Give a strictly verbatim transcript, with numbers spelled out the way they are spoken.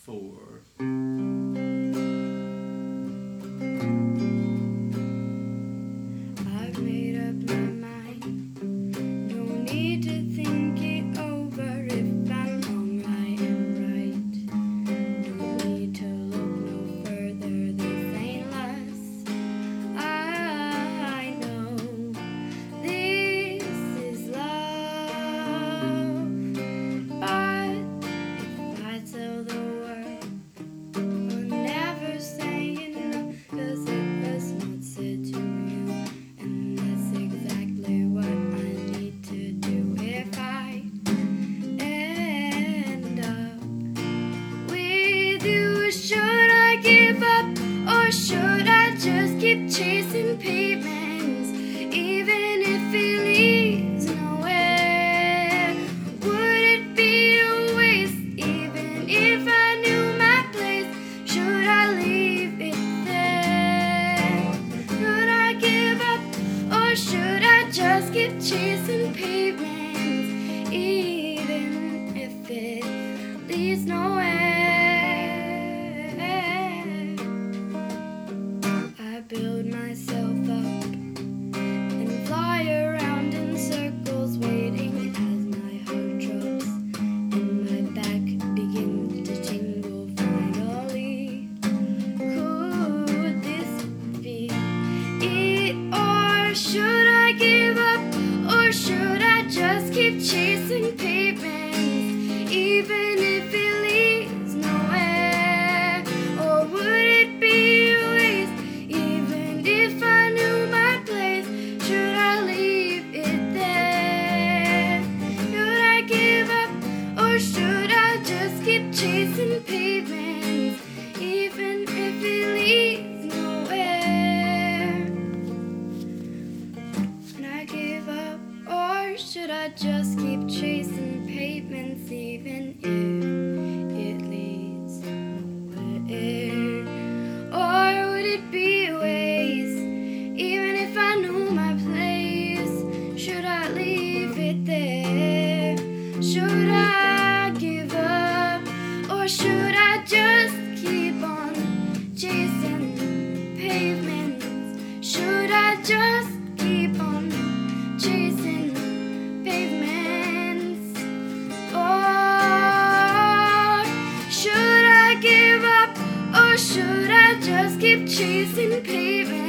four. I've made up my mind. No need to think it over. If I'm wrong, I am right. No need to look no further. This ain't lust. I know this is love. But if I tell the world, I'll never say enough, 'cause it was not said to you. And that's exactly what I need to do if I end up with you. Should I give up, or should I just keep chasing pavements, even if it leads nowhere? Would it be a waste, even if I knew my place? Should I leave it there? Should I give up, or should I just keep chasing pavements, even if it leads nowhere? I build myself up and fly around in circles, waiting as my heart drops and my back begins to tingle finally. Could this be it, or should I give up, or should I just keep chasing pavements, even if it leads nowhere? Or would it be a waste, even if I knew my place? Should I leave it there? Should I give up, or should I just keep chasing pavements, even if it leads nowhere? Should I give up, or should I just keep chasing pavements, even if it leads nowhere? Or would it be a waste, even if I knew my place? Should I leave it there? Should I give up, or should I just keep on chasing pavements? Should I just keep on chasing pavements? Or should I give up, or should I just keep chasing pavements?